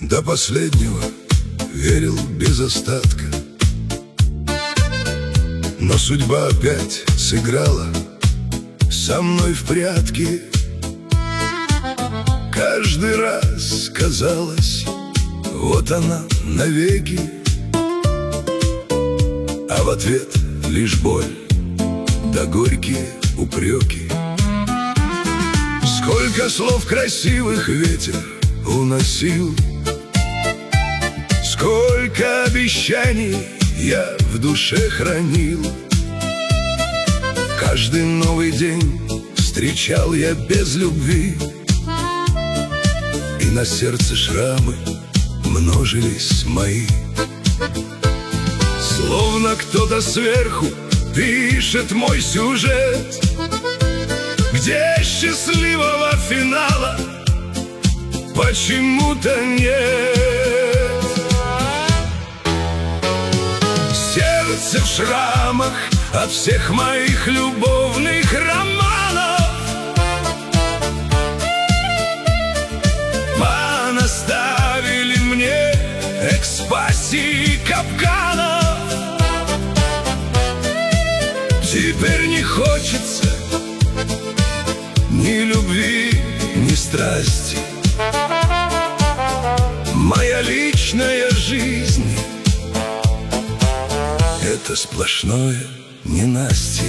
до последнего верил без остатка. Но судьба опять сыграла со мной в прятки. Каждый раз казалось, вот она навеки, а в ответ лишь боль да горькие упреки. Сколько слов красивых ветер уносил, сколько обещаний я в душе хранил. Каждый новый день встречал я без любви, и на сердце шрамы множились мои. Словно кто-то сверху пишет мой сюжет, где счастливого финала почему-то нет. Сердце в шрамах от всех моих любовных романов. Понаставили мне экспассии капканов. Теперь не хочется ни любви, ни страсти. Моя личная жизнь — это сплошное ненастье.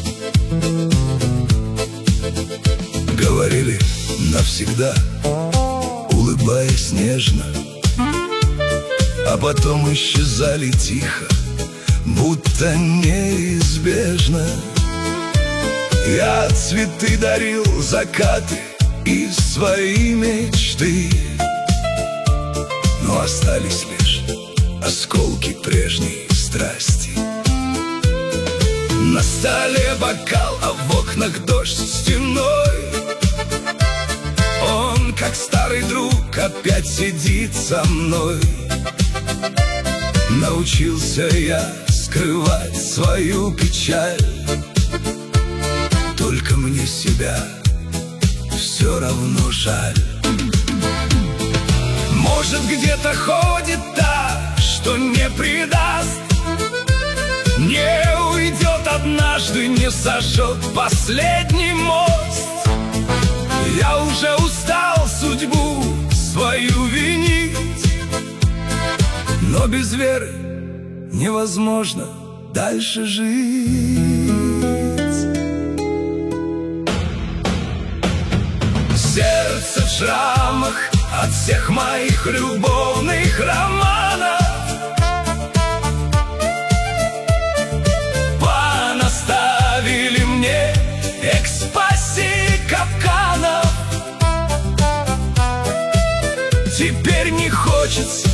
Говорили навсегда, улыбаясь нежно, а потом исчезали тихо, будто неизбежно. Я цветы дарил, закаты и свои мечты, но остались лишь осколки прежней страсти. На столе бокал, а в окнах дождь стеной. Он, как старый друг, опять сидит со мной. Научился я скрывать свою печаль, только мне себя все равно жаль. Может, где-то ходит та, что не предаст, не уйдет однажды, не сожжет последний мост. Я уже устал судьбу свою винить, но без веры невозможно дальше жить. Сердце в шрамах от всех моих любовных романов. Понаставили мне экспассии капканов. Теперь не хочется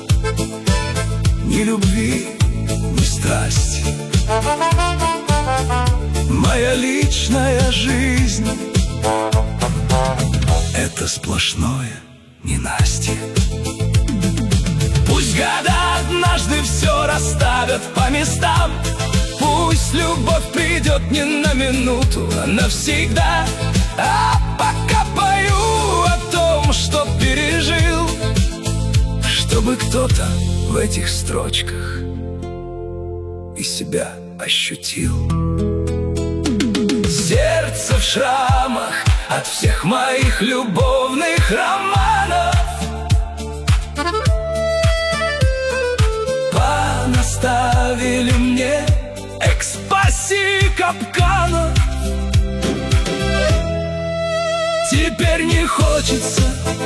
ни любви, ни страсти. Моя личная жизнь — это сплошное ненастье. Пусть года однажды все расставят по местам. Пусть любовь придет не на минуту, а навсегда. А пока пою о том, что пережил, чтобы кто-то в этих строчках и себя ощутил. Сердце в шрамах от всех моих любовных романов. Понаставили мне экспассии капканов. Теперь не хочется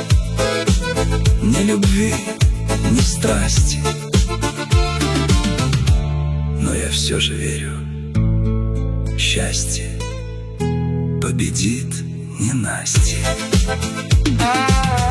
ни любви, ни страсти, но я все же верю, счастье победит ненастье.